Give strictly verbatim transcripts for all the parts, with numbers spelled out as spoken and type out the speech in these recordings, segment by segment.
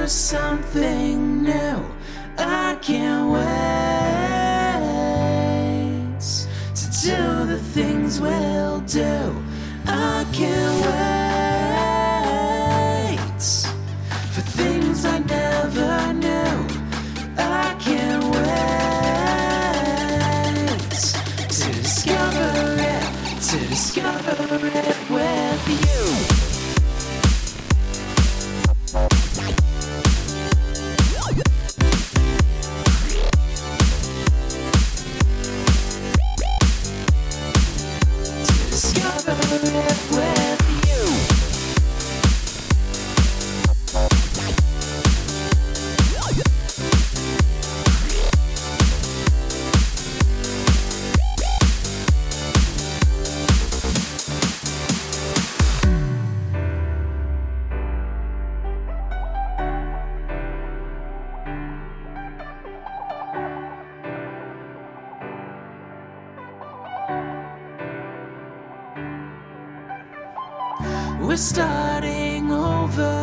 discover something new. I can't wait to do the things we'll do. I can't wait for things I never knew. I can't wait to discover it, to discover it with you. We're starting over,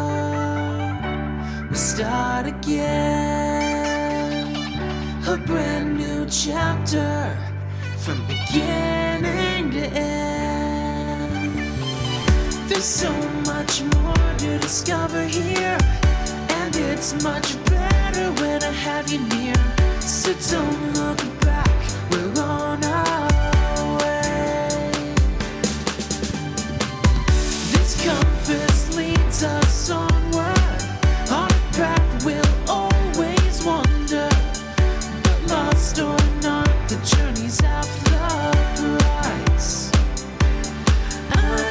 we start again, a brand new chapter from beginning to end. There's so much more to discover here, and it's much better when I have you near. So don't look back, we're on our way. Compass leads us onward, on a path we'll always wander. But lost or not, the journey's half the price. I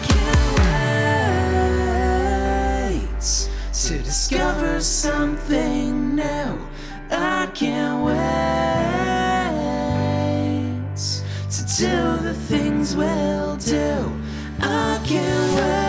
can't wait to discover something new. I can't wait to do the things we'll do. I can't wait.